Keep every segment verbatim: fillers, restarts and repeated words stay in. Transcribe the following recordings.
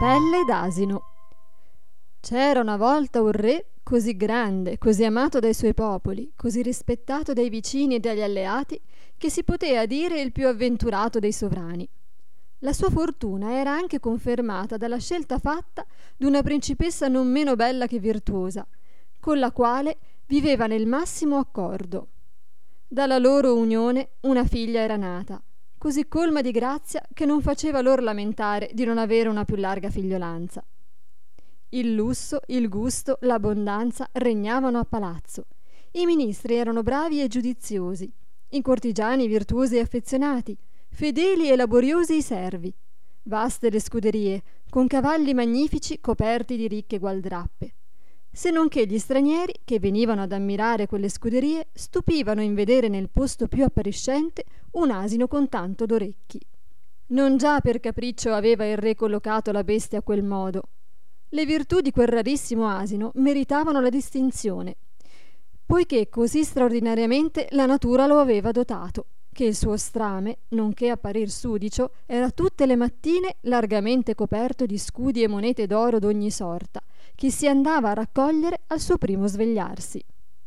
Pelle d'asino. C'era una volta un re così grande, così amato dai suoi popoli, così rispettato dai vicini e dagli alleati, che si poteva dire il più avventurato dei sovrani. La sua fortuna era anche confermata dalla scelta fatta d'una principessa non meno bella che virtuosa, con la quale viveva nel massimo accordo. Dalla loro unione una figlia era nata, così colma di grazia che non faceva loro lamentare di non avere una più larga figliolanza. Il lusso, il gusto, l'abbondanza regnavano a palazzo. I ministri erano bravi e giudiziosi, i cortigiani virtuosi e affezionati, fedeli e laboriosi i servi. Vaste le scuderie, con cavalli magnifici coperti di ricche gualdrappe. Se non che gli stranieri, che venivano ad ammirare quelle scuderie, stupivano in vedere nel posto più appariscente un asino con tanto d'orecchi. Non già per capriccio aveva il re collocato la bestia a quel modo. Le virtù di quel rarissimo asino meritavano la distinzione, poiché così straordinariamente la natura lo aveva dotato, che il suo strame, nonché apparir sudicio, era tutte le mattine largamente coperto di scudi e monete d'oro d'ogni sorta, che si andava a raccogliere al suo primo svegliarsi.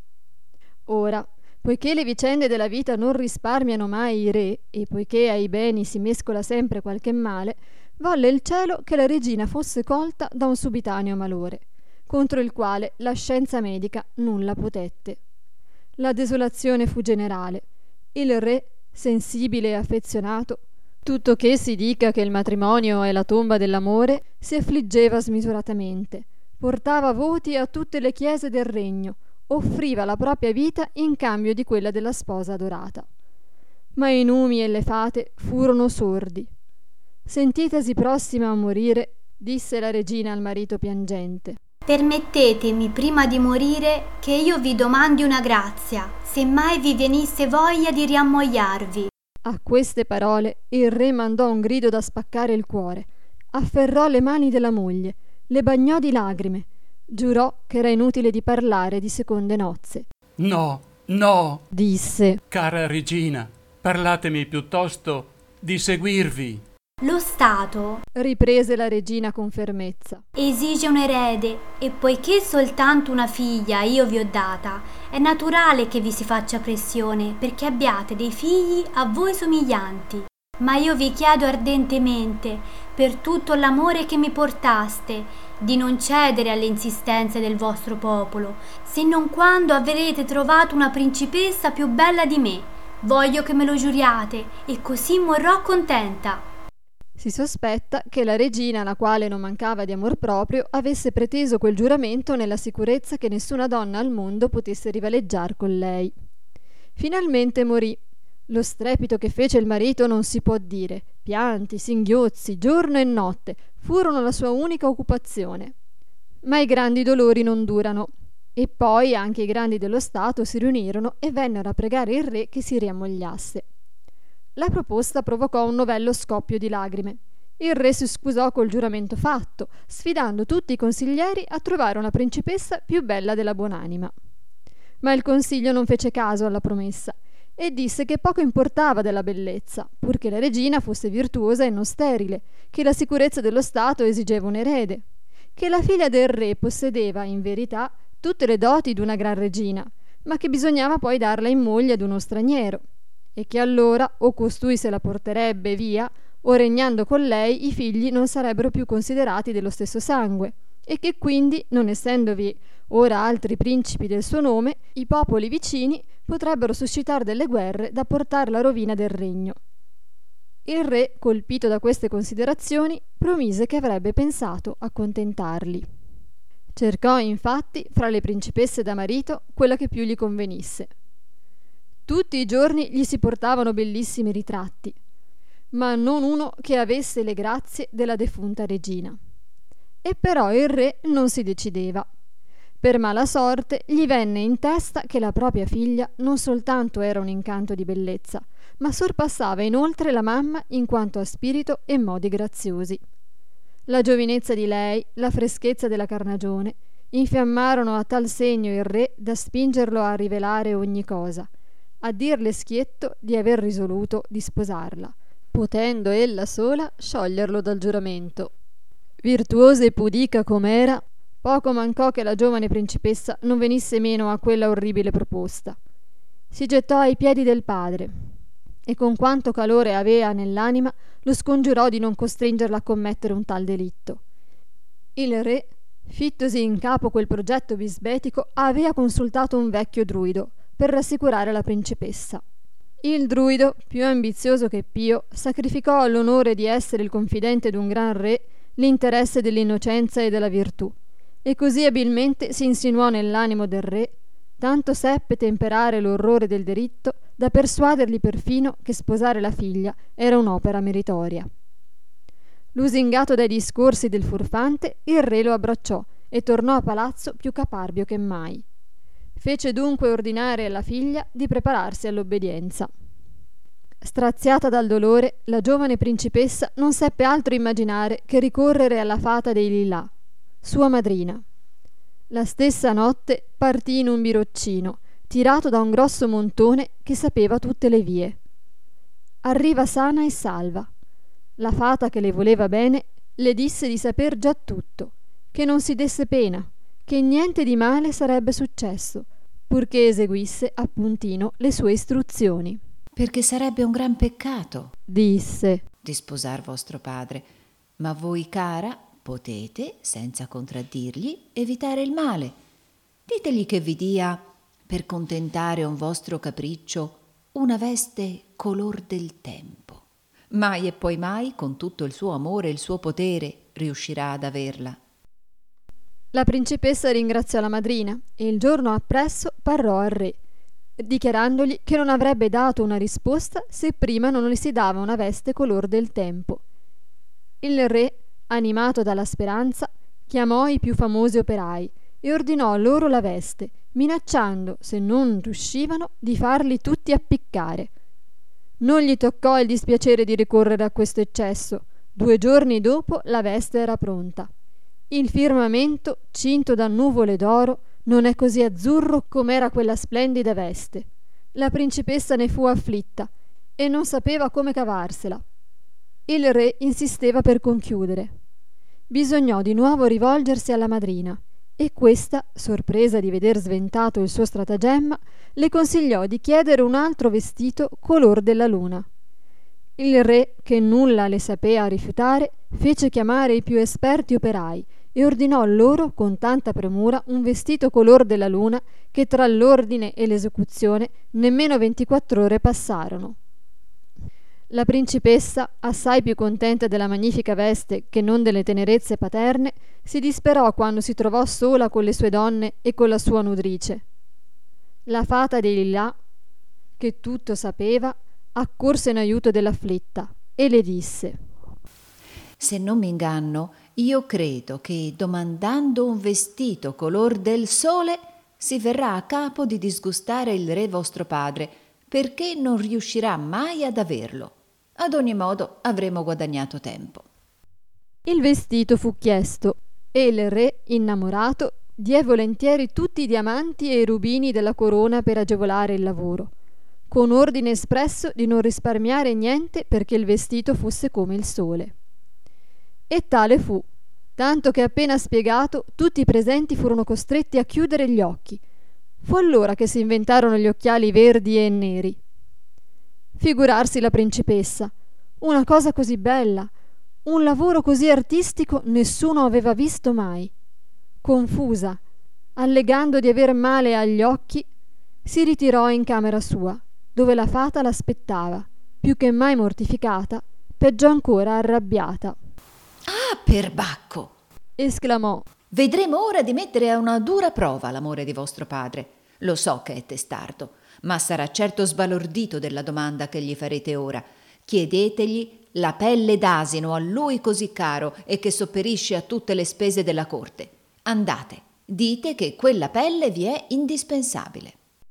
Ora, poiché le vicende della vita non risparmiano mai i re, e poiché ai beni si mescola sempre qualche male, volle il cielo che la regina fosse colta da un subitaneo malore, contro il quale la scienza medica nulla potette. La desolazione fu generale. Il re, sensibile e affezionato, tutto che si dica che il matrimonio è la tomba dell'amore, si affliggeva smisuratamente, portava voti a tutte le chiese del regno, offriva la propria vita in cambio di quella della sposa adorata. Ma i numi e le fate furono sordi. Sentitasi prossima a morire, disse la regina al marito piangente: permettetemi prima di morire che io vi domandi una grazia, se mai vi venisse voglia di riammogliarvi. A queste parole il re mandò un grido da spaccare il cuore, afferrò le mani della moglie, le bagnò di lagrime, giurò che era inutile di parlare di seconde nozze. No, no, disse, cara regina, parlatemi piuttosto di seguirvi. Lo Stato, riprese la regina con fermezza, esige un erede e poiché soltanto una figlia io vi ho data, è naturale che vi si faccia pressione perché abbiate dei figli a voi somiglianti. Ma io vi chiedo ardentemente, per tutto l'amore che mi portaste, di non cedere alle insistenze del vostro popolo, se non quando avrete trovato una principessa più bella di me. Voglio che me lo giuriate e così morrò contenta. Si sospetta che la regina, la quale non mancava di amor proprio, avesse preteso quel giuramento nella sicurezza che nessuna donna al mondo potesse rivaleggiar con lei. Finalmente morì. Lo strepito che fece il marito non si può dire. Pianti, singhiozzi, giorno e notte furono la sua unica occupazione. Ma i grandi dolori non durano. E poi anche i grandi dello Stato si riunirono e vennero a pregare il re che si riammogliasse. La proposta provocò un novello scoppio di lagrime. Il re si scusò col giuramento fatto, sfidando tutti i consiglieri a trovare una principessa più bella della buonanima. Ma il consiglio non fece caso alla promessa e disse che poco importava della bellezza, purché la regina fosse virtuosa e non sterile, che la sicurezza dello Stato esigeva un erede, che la figlia del re possedeva, in verità, tutte le doti d'una gran regina, ma che bisognava poi darla in moglie ad uno straniero, e che allora o costui se la porterebbe via, o regnando con lei i figli non sarebbero più considerati dello stesso sangue, e che quindi, non essendovi ora altri principi del suo nome, i popoli vicini potrebbero suscitar delle guerre da portar la rovina del regno. Il re, colpito da queste considerazioni, promise che avrebbe pensato a contentarli. Cercò infatti fra le principesse da marito quella che più gli convenisse. Tutti i giorni gli si portavano bellissimi ritratti, ma non uno che avesse le grazie della defunta regina. E però il re non si decideva. Per mala sorte gli venne in testa che la propria figlia non soltanto era un incanto di bellezza, ma sorpassava inoltre la mamma in quanto a spirito e modi graziosi. La giovinezza di lei, la freschezza della carnagione, infiammarono a tal segno il re da spingerlo a rivelare ogni cosa, a dirle schietto di aver risoluto di sposarla, potendo ella sola scioglierlo dal giuramento. Virtuosa e pudica com'era, poco mancò che la giovane principessa non venisse meno a quella orribile proposta. Si gettò ai piedi del padre e con quanto calore avea nell'anima lo scongiurò di non costringerla a commettere un tal delitto. Il re, fittosi in capo quel progetto bisbetico, avea consultato un vecchio druido per rassicurare la principessa. Il druido, più ambizioso che pio, sacrificò all'onore di essere il confidente d'un gran re l'interesse dell'innocenza e della virtù, e così abilmente si insinuò nell'animo del re, tanto seppe temperare l'orrore del delitto da persuadergli perfino che sposare la figlia era un'opera meritoria. Lusingato dai discorsi del furfante, il re lo abbracciò e tornò a palazzo più caparbio che mai. Fece dunque ordinare alla figlia di prepararsi all'obbedienza. Straziata dal dolore, la giovane principessa non seppe altro immaginare che ricorrere alla fata dei Lillà, sua madrina. La stessa notte partì in un biroccino, tirato da un grosso montone che sapeva tutte le vie. Arriva sana e salva. La fata, che le voleva bene, le disse di saper già tutto, che non si desse pena, che niente di male sarebbe successo, purché eseguisse appuntino le sue istruzioni. Perché sarebbe un gran peccato, disse, di sposar vostro padre, ma voi, cara, potete, senza contraddirgli, evitare il male. Ditegli che vi dia, per contentare un vostro capriccio, una veste color del tempo. Mai e poi mai, con tutto il suo amore e il suo potere, riuscirà ad averla. La principessa ringraziò la madrina e il giorno appresso parrò al re, dichiarandogli che non avrebbe dato una risposta se prima non le si dava una veste color del tempo. Il re, animato dalla speranza, chiamò i più famosi operai e ordinò loro la veste, minacciando, se non riuscivano, di farli tutti appiccare. Non gli toccò il dispiacere di ricorrere a questo eccesso. Due giorni dopo la veste era pronta. Il firmamento, cinto da nuvole d'oro, non è così azzurro com'era quella splendida veste. La principessa ne fu afflitta e non sapeva come cavarsela. Il re insisteva per conchiudere. Bisognò di nuovo rivolgersi alla madrina e questa, sorpresa di veder sventato il suo stratagemma, le consigliò di chiedere un altro vestito color della luna. Il re, che nulla le sapea rifiutare, fece chiamare i più esperti operai e ordinò loro con tanta premura un vestito color della luna che tra l'ordine e l'esecuzione nemmeno ventiquattro ore passarono. La principessa, assai più contenta della magnifica veste che non delle tenerezze paterne, si disperò quando si trovò sola con le sue donne e con la sua nudrice. La fata dei Lillà, che tutto sapeva, accorse in aiuto dell'afflitta e le disse: Se non mi inganno, io credo che domandando un vestito color del sole si verrà a capo di disgustare il re vostro padre, perché non riuscirà mai ad averlo. Ad ogni modo avremo guadagnato tempo. Il vestito fu chiesto e il re, innamorato, diè volentieri tutti i diamanti e i rubini della corona per agevolare il lavoro, con ordine espresso di non risparmiare niente perché il vestito fosse come il sole. E tale fu, tanto che appena spiegato tutti i presenti furono costretti a chiudere gli occhi. Fu allora che si inventarono gli occhiali verdi e neri. Figurarsi la principessa, una cosa così bella, un lavoro così artistico nessuno aveva visto mai. Confusa, allegando di aver male agli occhi, si ritirò in camera sua, dove la fata l'aspettava, più che mai mortificata, peggio ancora arrabbiata. Ah, perbacco! Esclamò. Vedremo ora di mettere a una dura prova l'amore di vostro padre. Lo so che è testardo, ma sarà certo sbalordito della domanda che gli farete ora. Chiedetegli la pelle d'asino a lui così caro e che sopperisce a tutte le spese della corte. Andate, dite che quella pelle vi è indispensabile.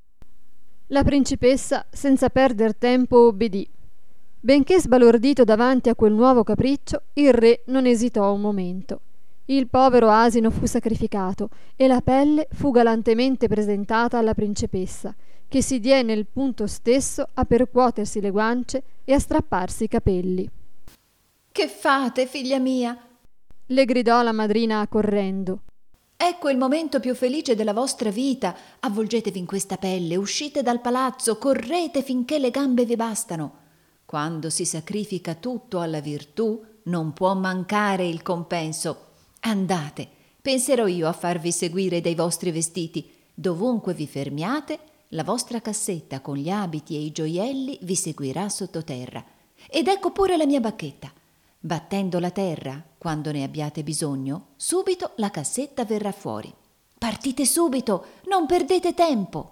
La principessa, senza perder tempo, obbedì. Benché sbalordito davanti a quel nuovo capriccio, il re non esitò un momento. Il povero asino fu sacrificato e la pelle fu galantemente presentata alla principessa, che si diè nel punto stesso a percuotersi le guance e a strapparsi i capelli. Che fate, figlia mia? le gridò la madrina accorrendo. Ecco il momento più felice della vostra vita. Avvolgetevi in questa pelle, uscite dal palazzo, correte finché le gambe vi bastano. Quando si sacrifica tutto alla virtù, non può mancare il compenso. Andate, penserò io a farvi seguire dei vostri vestiti. Dovunque vi fermiate, la vostra cassetta con gli abiti e i gioielli vi seguirà sottoterra. Ed ecco pure la mia bacchetta. Battendo la terra, quando ne abbiate bisogno, subito la cassetta verrà fuori. Partite subito, non perdete tempo.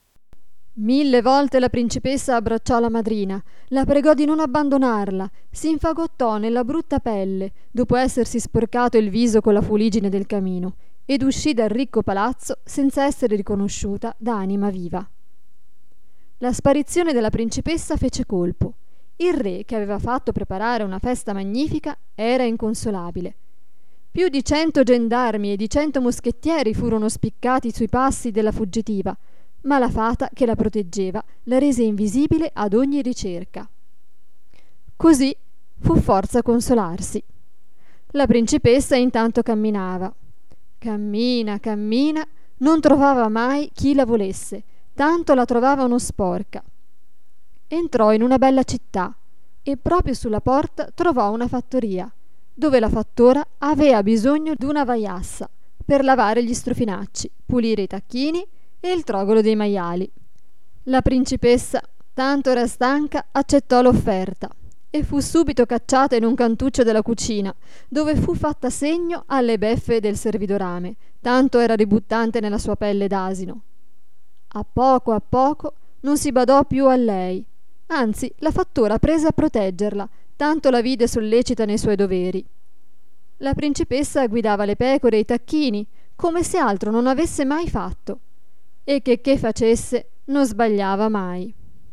Mille volte la principessa abbracciò la madrina, la pregò di non abbandonarla, si infagottò nella brutta pelle, dopo essersi sporcato il viso con la fuligine del camino, ed uscì dal ricco palazzo senza essere riconosciuta da anima viva. La sparizione della principessa fece colpo. Il re, che aveva fatto preparare una festa magnifica, era inconsolabile. Più di cento gendarmi e di cento moschettieri furono spiccati sui passi della fuggitiva, ma la fata che la proteggeva la rese invisibile ad ogni ricerca. Così fu forza consolarsi. La principessa intanto camminava. Cammina, cammina, non trovava mai chi la volesse, tanto la trovavano sporca. Entrò in una bella città e proprio sulla porta trovò una fattoria, dove la fattora aveva bisogno d'una vaiassa per lavare gli strofinacci, pulire i tacchini e il trogolo dei maiali. La principessa, tanto era stanca, accettò l'offerta e fu subito cacciata in un cantuccio della cucina, dove fu fatta segno alle beffe del servidorame, tanto era ributtante nella sua pelle d'asino. A poco a poco non si badò più a lei, anzi la fattora prese a proteggerla, tanto la vide sollecita nei suoi doveri. La principessa guidava le pecore e i tacchini come se altro non avesse mai fatto, e che che facesse non sbagliava mai.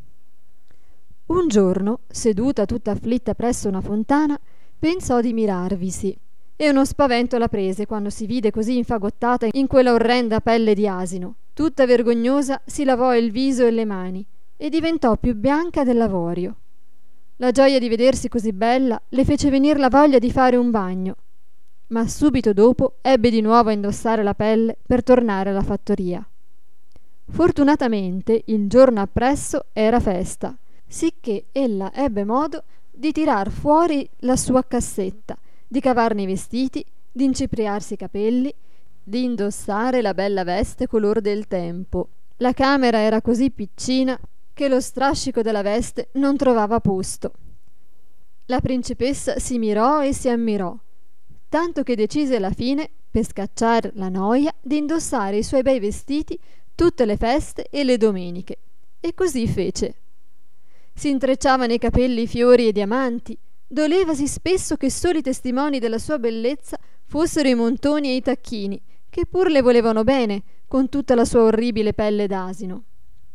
Un giorno, seduta tutta afflitta presso una fontana, pensò di mirarvisi, e uno spavento la prese quando si vide così infagottata in quella orrenda pelle di asino. Tutta vergognosa si lavò il viso e le mani e diventò più bianca dell'avorio. La gioia di vedersi così bella le fece venir la voglia di fare un bagno, ma subito dopo ebbe di nuovo a indossare la pelle per tornare alla fattoria. Fortunatamente il giorno appresso era festa, sicché ella ebbe modo di tirar fuori la sua cassetta, di cavarne i vestiti, di incipriarsi i capelli, di indossare la bella veste color del tempo. La camera era così piccina che lo strascico della veste non trovava posto. La principessa si mirò e si ammirò, tanto che decise alla fine, per scacciare la noia, di indossare i suoi bei vestiti tutte le feste e le domeniche, e così fece. Si intrecciava nei capelli fiori e diamanti, dolevasi spesso che soli testimoni della sua bellezza fossero i montoni e i tacchini, che pur le volevano bene con tutta la sua orribile pelle d'asino.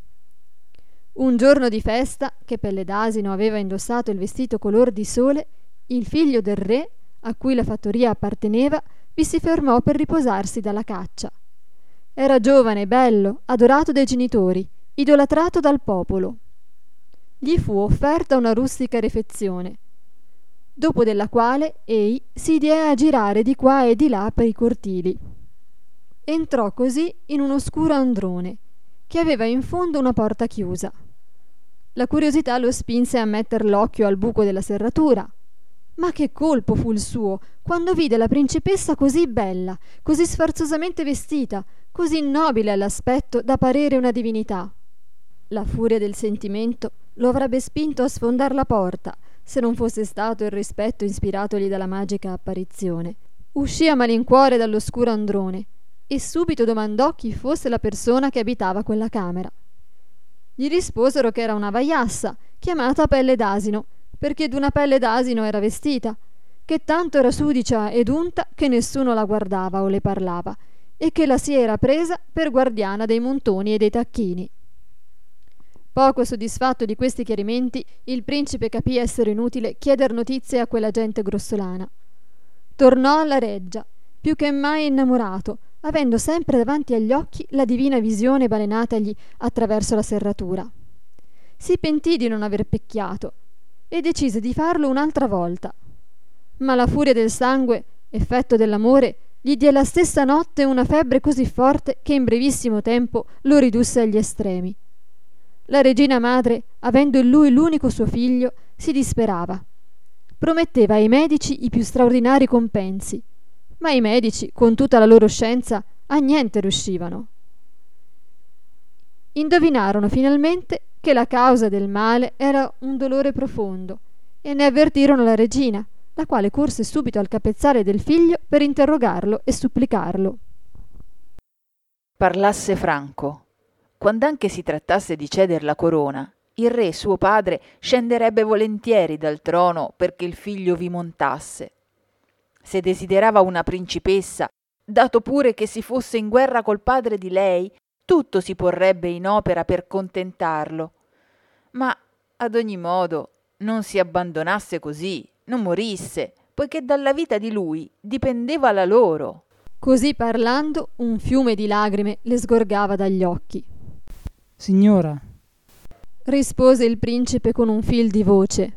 Un giorno di festa, che Pelle d'Asino aveva indossato il vestito color di sole, il figlio del re, a cui la fattoria apparteneva, vi si fermò per riposarsi dalla caccia. Era giovane, bello, adorato dai genitori, idolatrato dal popolo. Gli fu offerta una rustica refezione, dopo della quale ei si diè a girare di qua e di là per i cortili. Entrò così in un oscuro androne, che aveva in fondo una porta chiusa. La curiosità lo spinse a metter l'occhio al buco della serratura. Ma che colpo fu il suo quando vide la principessa così bella, così sfarzosamente vestita, così nobile all'aspetto da parere una divinità. La furia del sentimento lo avrebbe spinto a sfondar la porta, se non fosse stato il rispetto ispiratogli dalla magica apparizione. Uscì a malincuore dall'oscuro androne e subito domandò chi fosse la persona che abitava quella camera. Gli risposero che era una vaiassa, chiamata Pelle d'Asino, perché d'una pelle d'asino era vestita, che tanto era sudicia ed unta che nessuno la guardava o le parlava, e che la si era presa per guardiana dei montoni e dei tacchini. Poco soddisfatto di questi chiarimenti, il principe capì essere inutile chieder notizie a quella gente grossolana. Tornò alla reggia, più che mai innamorato, avendo sempre davanti agli occhi la divina visione balenatagli attraverso la serratura. Si pentì di non aver pecchiato e decise di farlo un'altra volta. Ma la furia del sangue Effetto dell'amore, gli diè la stessa notte una febbre così forte che in brevissimo tempo lo ridusse agli estremi. La regina madre, avendo in lui l'unico suo figlio, si disperava. Prometteva ai medici i più straordinari compensi, ma i medici, con tutta la loro scienza, a niente riuscivano. Indovinarono finalmente che la causa del male era un dolore profondo e ne avvertirono la regina, la quale corse subito al capezzale del figlio per interrogarlo e supplicarlo. Parlasse franco. Quand'anche si trattasse di ceder la corona, il re suo padre scenderebbe volentieri dal trono perché il figlio vi montasse. Se desiderava una principessa, dato pure che si fosse in guerra col padre di lei, tutto si porrebbe in opera per contentarlo. Ma ad ogni modo non si abbandonasse così, non morisse, poiché dalla vita di lui dipendeva la loro. Così parlando, un fiume di lagrime le sgorgava dagli occhi. Signora, rispose il principe con un fil di voce,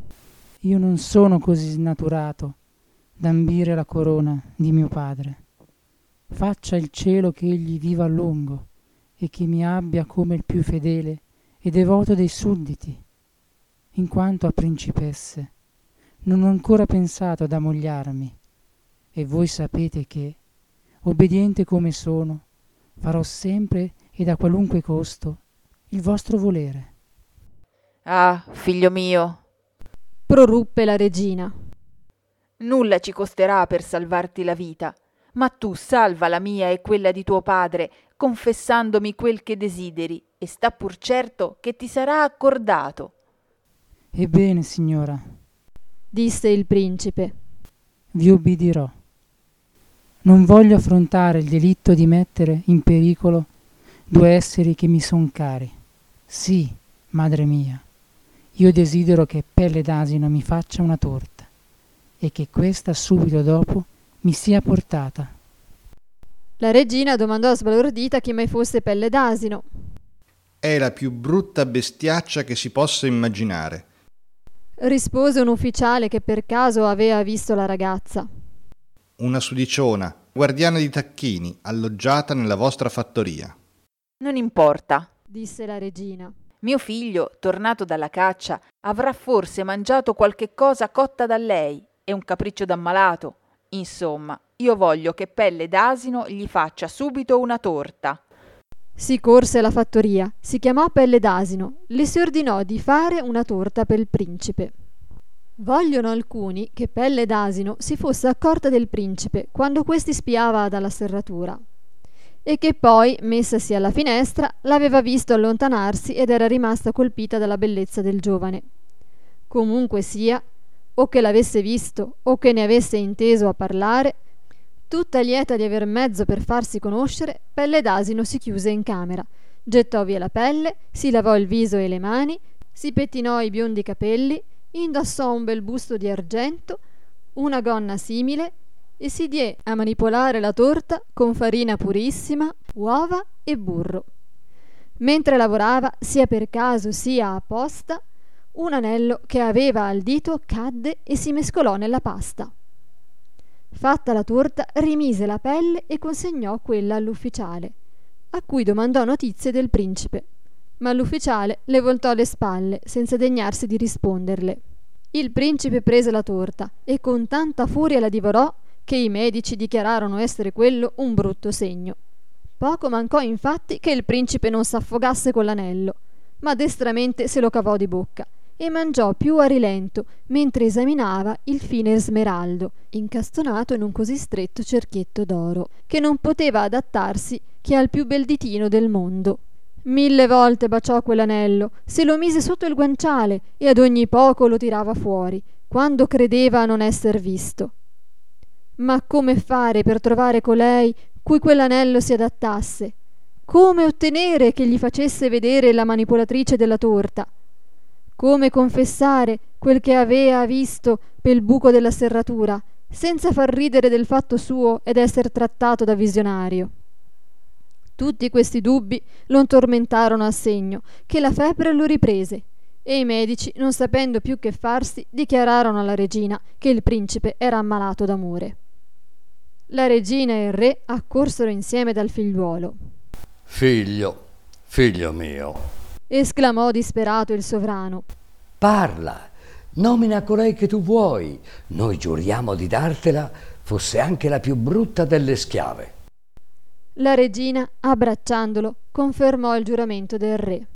io non sono così snaturato d'ambire la corona di mio padre. Faccia il cielo che egli viva a lungo e che mi abbia come il più fedele e devoto dei sudditi. In quanto a principesse, non ho ancora pensato ad ammogliarmi, e voi sapete che, obbediente come sono, farò sempre ed a qualunque costo il vostro volere. Ah, figlio mio, proruppe la regina, nulla ci costerà per salvarti la vita, ma tu salva la mia e quella di tuo padre, confessandomi quel che desideri, e sta pur certo che ti sarà accordato. Ebbene, signora, disse il principe, vi ubbidirò. Non voglio affrontare il delitto di mettere in pericolo due esseri che mi son cari. Sì, madre mia, io desidero che Pelle d'Asino mi faccia una torta e che questa subito dopo mi sia portata. La regina domandò sbalordita chi mai fosse Pelle d'Asino. È la più brutta bestiaccia che si possa immaginare, rispose un ufficiale che per caso aveva visto la ragazza. una sudiciona, guardiana di tacchini, alloggiata nella vostra fattoria. Non importa, disse la regina. Mio figlio, tornato dalla caccia, avrà forse mangiato qualche cosa cotta da lei, è un capriccio d'ammalato. Insomma, io voglio che Pelle d'Asino gli faccia subito una torta. Si corse alla fattoria, si chiamò Pelle d'Asino, le si ordinò di fare una torta per il principe. Vogliono alcuni che Pelle d'Asino si fosse accorta del principe quando questi spiava dalla serratura, e che poi, messasi alla finestra, l'aveva visto allontanarsi ed era rimasta colpita dalla bellezza del giovane. Comunque sia, o che l'avesse visto o che ne avesse inteso a parlare, tutta lieta di aver mezzo per farsi conoscere, Pelle d'Asino si chiuse in camera, gettò via la pelle, si lavò il viso e le mani, si pettinò i biondi capelli, indossò un bel busto di argento, una gonna simile, e si diè a manipolare la torta con farina purissima, uova e burro. Mentre lavorava, sia per caso sia apposta, un anello che aveva al dito cadde e si mescolò nella pasta. Fatta la torta, rimise la pelle e consegnò quella all'ufficiale, a cui domandò notizie del principe, ma l'ufficiale le voltò le spalle senza degnarsi di risponderle. Il principe prese la torta e con tanta furia la divorò che i medici dichiararono essere quello un brutto segno. Poco mancò infatti che il principe non s'affogasse con l'anello, ma destramente se lo cavò di bocca e mangiò più a rilento mentre esaminava il fine smeraldo incastonato in un così stretto cerchietto d'oro che non poteva adattarsi che al più bel ditino del mondo. Mille volte baciò quell'anello, se lo mise sotto il guanciale e ad ogni poco lo tirava fuori, quando credeva a non esser visto. Ma come fare per trovare colei cui quell'anello si adattasse? Come ottenere che gli facesse vedere la manipolatrice della torta? Come confessare quel che avea visto pel buco della serratura, senza far ridere del fatto suo ed esser trattato da visionario? Tutti questi dubbi lo tormentarono a segno che la febbre lo riprese, e i medici, non sapendo più che farsi, dichiararono alla regina che il principe era ammalato d'amore. La regina e il re accorsero insieme dal figliuolo. Figlio, figlio mio, esclamò disperato il sovrano. parla, nomina colei che tu vuoi. Noi giuriamo di dartela, fosse anche la più brutta delle schiave. La regina, abbracciandolo, confermò il giuramento del re.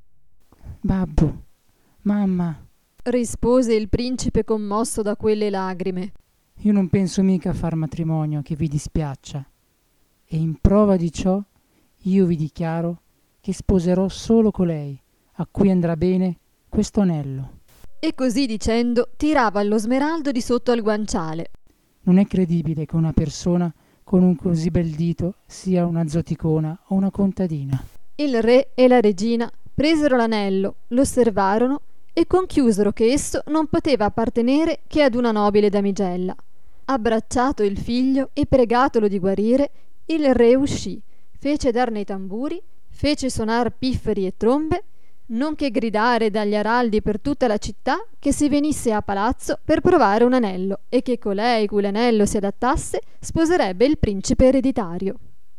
Babbo, mamma, rispose il principe commosso da quelle lagrime. io non penso mica a far matrimonio che vi dispiaccia, e in prova di ciò io vi dichiaro che sposerò solo colei a cui andrà bene questo anello. E così dicendo tirava lo smeraldo di sotto al guanciale. Non è credibile che una persona con un così bel dito sia una zoticona o una contadina. Il re e la regina presero l'anello, lo osservarono e conchiusero che esso non poteva appartenere che ad una nobile damigella. Abbracciato il figlio e pregatolo di guarire, il re uscì, fece dar nei tamburi, fece sonar pifferi e trombe, nonché gridare dagli araldi per tutta la città che si venisse a palazzo per provare un anello e che colei cui l'anello si adattasse sposerebbe il principe ereditario.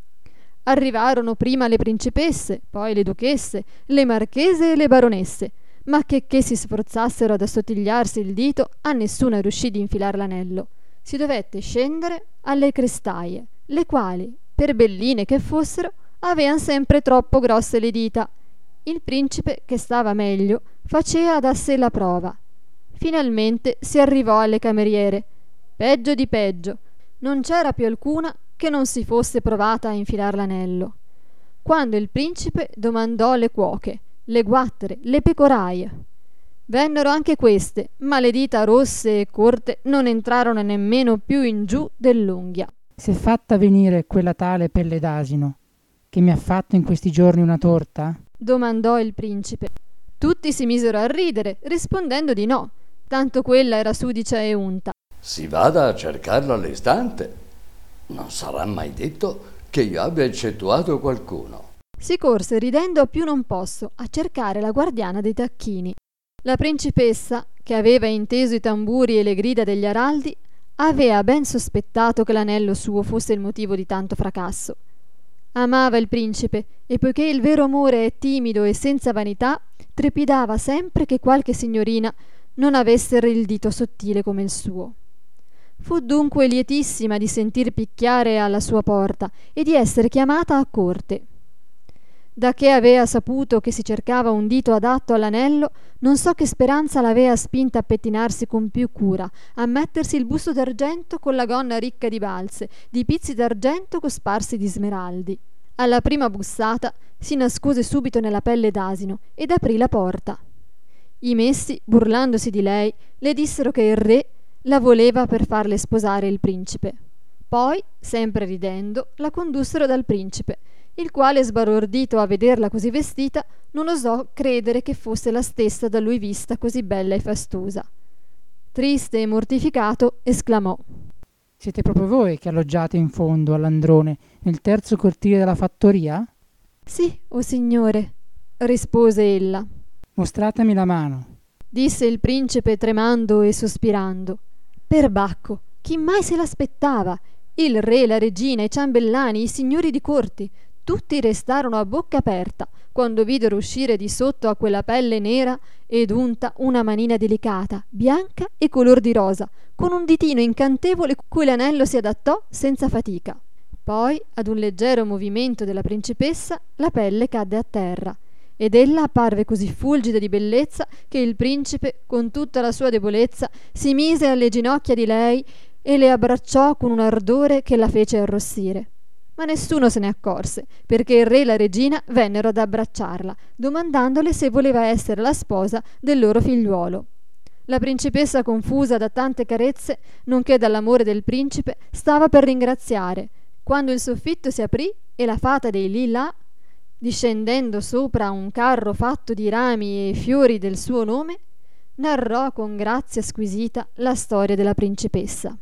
Arrivarono prima le principesse, poi le duchesse, le marchese e le baronesse, ma che che si sforzassero ad assottigliarsi il dito, a nessuna riuscì di infilar l'anello. Si dovette scendere alle crestaie, le quali, per belline che fossero, avean sempre troppo grosse le dita. Il principe, che stava meglio, facea da sé la prova. Finalmente si arrivò alle cameriere. Peggio di peggio, non c'era più alcuna che non si fosse provata a infilar l'anello. Quando il principe domandò le cuoche, le guattere, le pecoraie. Vennero anche queste, ma le dita rosse e corte non entrarono nemmeno più in giù dell'unghia. S'è fatta venire quella tale pelle d'asino che mi ha fatto in questi giorni una torta? Domandò il principe. Tutti si misero a ridere, rispondendo di no, tanto quella era sudicia e unta. Si vada a cercarlo all'istante. Non sarà mai detto che io abbia eccettuato qualcuno. Si corse ridendo a più non posso a cercare la guardiana dei tacchini. La principessa, che aveva inteso i tamburi e le grida degli araldi, avea ben sospettato che l'anello suo fosse il motivo di tanto fracasso. Amava il principe e poiché il vero amore è timido e senza vanità, trepidava sempre che qualche signorina non avesse il dito sottile come il suo. Fu dunque lietissima di sentir picchiare alla sua porta e di essere chiamata a corte. Da che avea saputo che si cercava un dito adatto all'anello, non so che speranza l'avea spinta a pettinarsi con più cura, a mettersi il busto d'argento con la gonna ricca di balze, di pizzi d'argento cosparsi di smeraldi. Alla prima bussata si nascose subito nella pelle d'asino ed aprì la porta. I messi, burlandosi di lei, le dissero che il re la voleva per farle sposare il principe. Poi, sempre ridendo, la condussero dal principe, il quale, sbalordito a vederla così vestita, non osò credere che fosse la stessa da lui vista così bella e fastosa. Triste e mortificato, esclamò: Siete proprio voi che alloggiate in fondo all'androne, nel terzo cortile della fattoria? Sì, o signore, rispose ella. Mostratemi la mano, disse il principe tremando e sospirando. Perbacco, chi mai se l'aspettava? Il re, la regina, i ciambellani, i signori di corti, tutti restarono a bocca aperta quando videro uscire di sotto a quella pelle nera ed unta una manina delicata, bianca e color di rosa, con un ditino incantevole cui l'anello si adattò senza fatica. Poi, ad un leggero movimento della principessa, la pelle cadde a terra ed ella apparve così fulgida di bellezza che il principe, con tutta la sua debolezza, si mise alle ginocchia di lei e le abbracciò con un ardore che la fece arrossire. Ma nessuno se ne accorse, perché il re e la regina vennero ad abbracciarla, domandandole se voleva essere la sposa del loro figliuolo. La principessa, confusa da tante carezze, nonché dall'amore del principe, stava per ringraziare, quando il soffitto si aprì e la fata dei Lilà, discendendo sopra un carro fatto di rami e fiori del suo nome, narrò con grazia squisita la storia della principessa.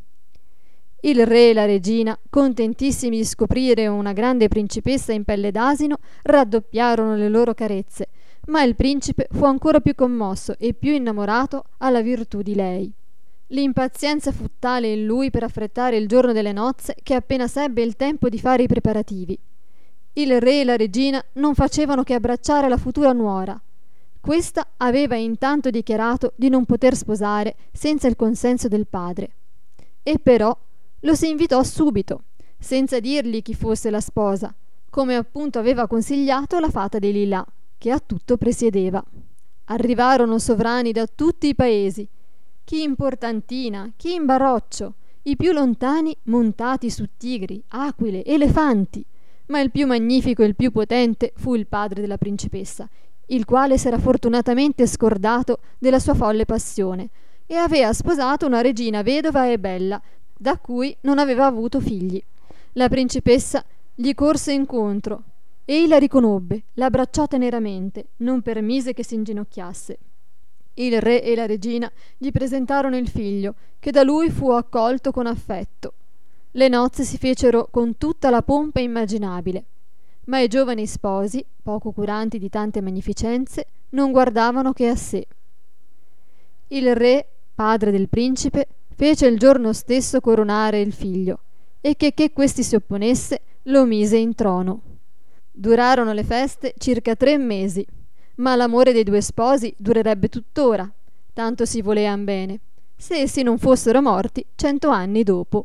Il re e la regina, contentissimi di scoprire una grande principessa in pelle d'asino, raddoppiarono le loro carezze, ma il principe fu ancora più commosso e più innamorato alla virtù di lei. L'impazienza fu tale in lui per affrettare il giorno delle nozze che appena sebbe il tempo di fare i preparativi. Il re e la regina non facevano che abbracciare la futura nuora. Questa aveva intanto dichiarato di non poter sposare senza il consenso del padre. E però lo si invitò subito, senza dirgli chi fosse la sposa, come appunto aveva consigliato la fata dei Lilà, che a tutto presiedeva. Arrivarono sovrani da tutti i paesi, chi in Portantina, chi in Baroccio, i più lontani montati su tigri, aquile, elefanti, ma il più magnifico e il più potente fu il padre della principessa, il quale s'era fortunatamente scordato della sua folle passione e aveva sposato una regina vedova e bella, da cui non aveva avuto figli. La principessa gli corse incontro, ei la riconobbe, l'abbracciò teneramente, non permise che si inginocchiasse. Il re e la regina gli presentarono il figlio, che da lui fu accolto con affetto. Le nozze si fecero con tutta la pompa immaginabile, ma i giovani sposi, poco curanti di tante magnificenze, non guardavano che a sé. Il re, padre del principe, fece il giorno stesso coronare il figlio, e che che questi si opponesse, lo mise in trono. Durarono le feste circa tre mesi, ma l'amore dei due sposi durerebbe tuttora, tanto si volean bene, se essi non fossero morti cento anni dopo.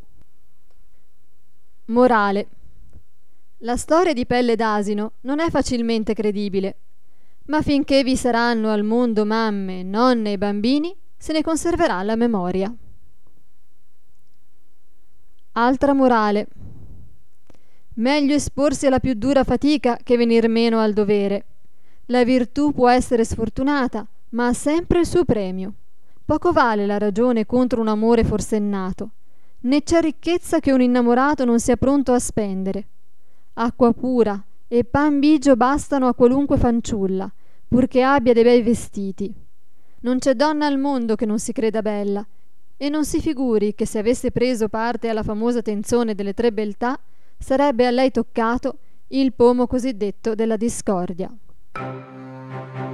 Morale. La storia di Pelle d'Asino non è facilmente credibile, ma finché vi saranno al mondo mamme, nonne e bambini, se ne conserverà la memoria. Altra morale. Meglio esporsi alla più dura fatica che venir meno al dovere. La virtù può essere sfortunata, ma ha sempre il suo premio. Poco vale la ragione contro un amore forsennato, né c'è ricchezza che un innamorato non sia pronto a spendere. Acqua pura e pan bigio bastano a qualunque fanciulla, purché abbia dei bei vestiti. Non c'è donna al mondo che non si creda bella, e non si figuri che se avesse preso parte alla famosa tenzone delle tre beltà, sarebbe a lei toccato il pomo cosiddetto della discordia.